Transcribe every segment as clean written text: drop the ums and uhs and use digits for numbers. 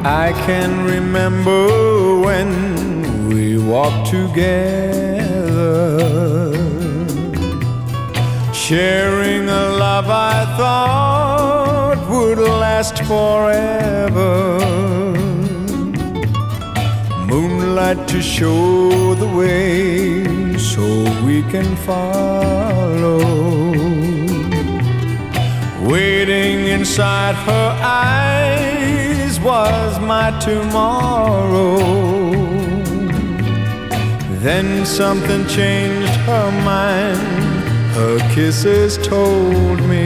I can remember when we walked together, sharing a love I thought would last forever. Moonlight to show the way so we can follow. Waiting inside her eyes was my tomorrow. Then something changed her mind. Her kisses told me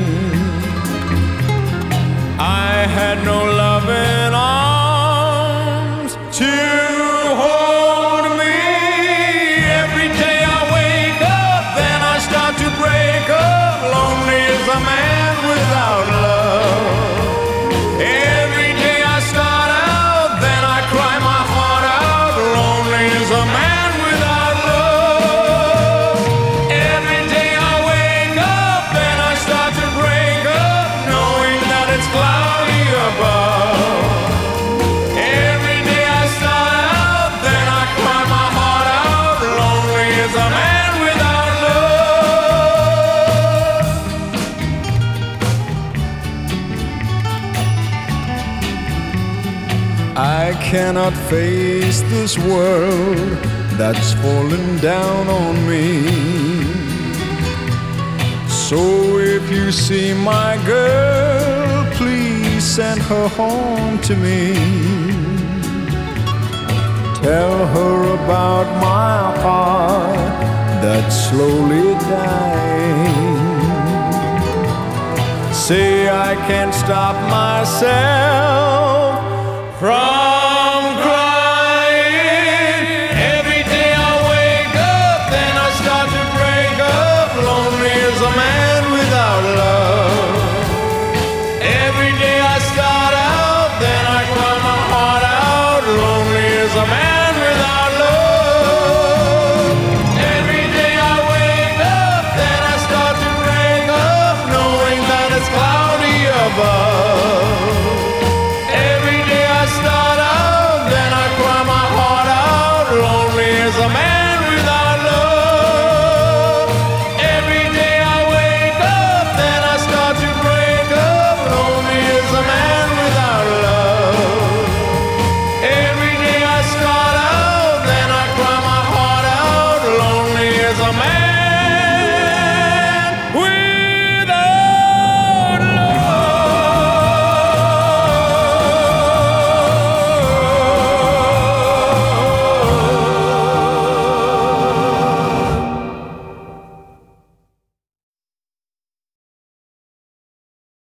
I had no loving arms to hold me. Every day I wake up, then I start to break up. Lonely as a man without love. Every day I start out, then I cry my heart out. Lonely as a man without love. Every day I wake up, then I start to break up, knowing that it's cloudy above. Every day I start out, then I cry my heart out. Lonely as a man without love. I cannot face this world that's fallen down on me. So if you see my girl, please send her home to me. Tell her about my heart that's slowly dying. Say I can't stop myself from crying. Every day I wake up, then I start to break up. Lonely as a man without love. Every day I start out, then I cry my heart out. Lonely as a man without love. Every day I wake up, then I start to break up, knowing that it's cloudy above. Every day I start out, then I cry my heart out. Lonely as a man without love. Every day I wake up, then I start to break up. Lonely as a man without love. Every day I start out, then I cry my heart out. Lonely as a man